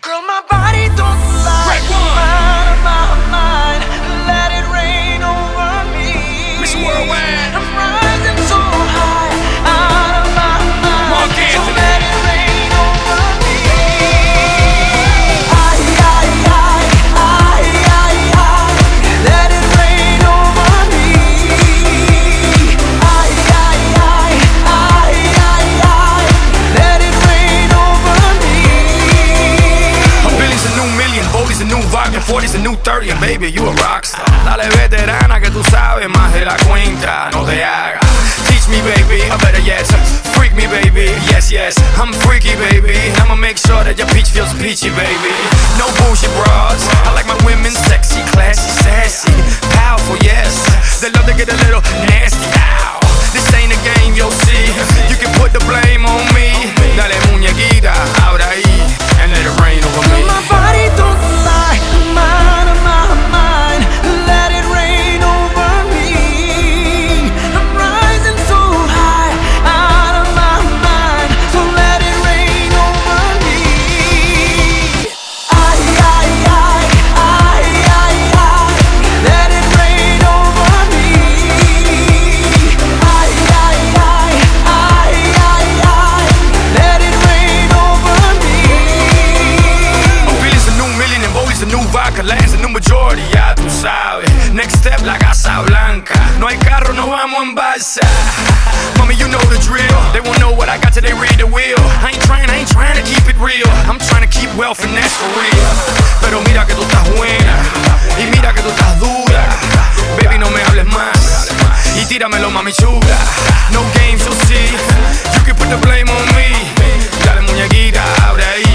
Girl, my body don't lie. Out of my mind, let it rain over me. Miss Worldwide. I'm rising so high, out of my mind. Mark So Anthony. let it rain over me. Let it rain over me. Let it rain over me. A billion's a new million, Boldy's a new vodka, 40's a new 30, and baby, you a rockstar. Dale veterana que tú sabes más de la cuenta, no te hagas. Teach me, baby, or better yet, freak me, baby. Yes, yes, I'm freaky, baby. I'ma make sure that your peach feels peachy, baby. No bullshit bras. I like my women sexy, classy, sassy, powerful, yes. They love to get a little nasty. Ow. This ain't a game, you'll see. You can put the blame on me. Dale muñequita, ahora ahí, and let it rain over me. My body don't lie, I'm out of my mind. Let it rain over me. I'm rising so high, out of my mind. So let it rain over me. Let it rain over me. Let it rain over me. A billion's a new million and Boldy's a new vodka, Lance a new majority, ya tú sabes. Next step, la Casa Blanca. No hay carro, no vamos en balsa. Mommy, you know the drill. They won't know what I got till they read the wheel. I ain't trying to keep it real. I'm trying to keep wealth and that's for real. Pero mira que tú estás buena y mira que tú estás dura. Baby, no me hables más y tíramelo, mami chula. No games, you'll see. You can put the blame on me. Dale muñequita, abre ahí.